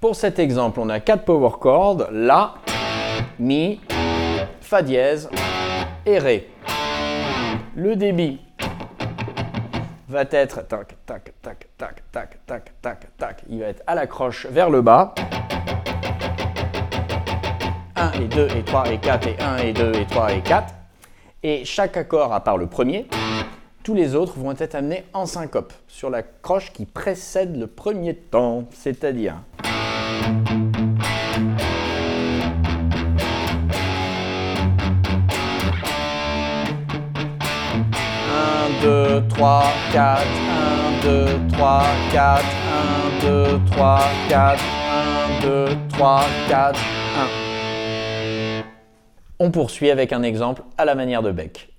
pour cet exemple, on a 4 power chords, La, Mi, Fa dièse et Ré. Le débit va être tac, tac, tac, tac, tac, tac, tac, tac. Il va être à la croche vers le bas. 1 et 2 et 3 et 4 et 1 et 2 et 3 et 4. Et chaque accord, à part le premier, tous les autres vont être amenés en syncope sur la croche qui précède le premier temps, c'est-à-dire 2, 3, 4, 1, 2, 3, 4, 1, 2, 3, 4, 1, 2, 3, 4, 1. On poursuit avec un exemple à la manière de Beck.